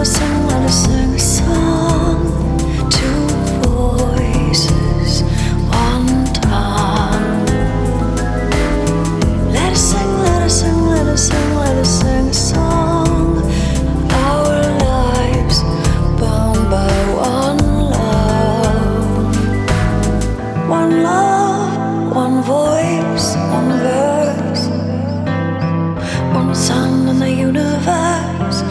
let us sing a song. Two voices, one tongue. Let us sing, let us sing, let us sing, let us sing a song. Our lives bound by one love. One love, one voice, one verse. One sun in the universe.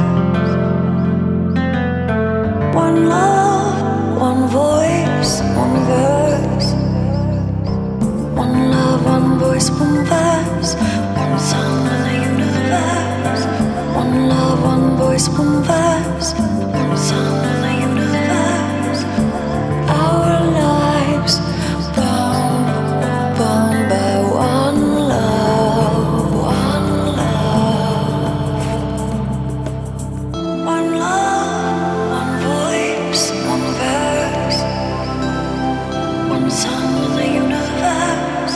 One love, one voice, one verse. One love, one voice, one verse. One sun in the universe. One love, one voice, one verse. One sun in the universe. Our lives bound by one love. One love. One love, one voice, one verse. One sun in the universe.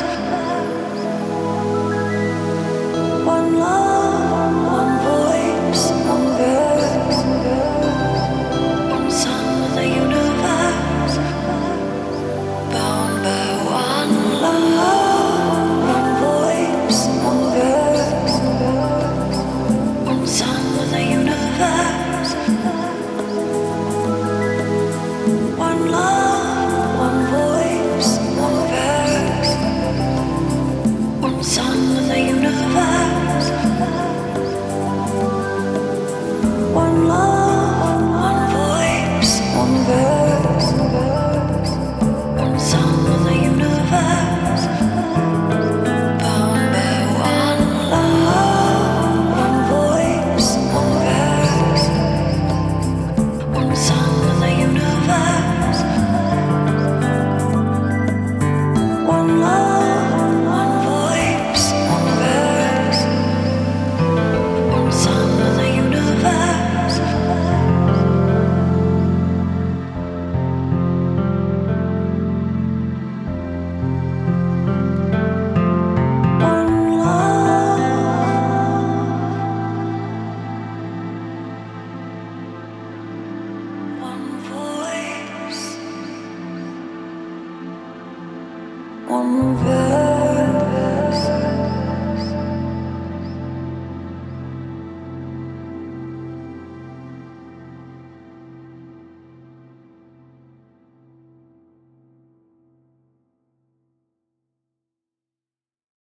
One love, one voice, one verse. One sun in the universe. Bound by one love, one voice, one verse. One sun in the universe. One love, one voice, one verse. One sun in the universe. One love, one voice, one verse. One sun in the universe. Bound by one love, one voice, one verse. One sun in the universe. One love, one voice, one verse. One sun in the universe. One love, one voice, one verse.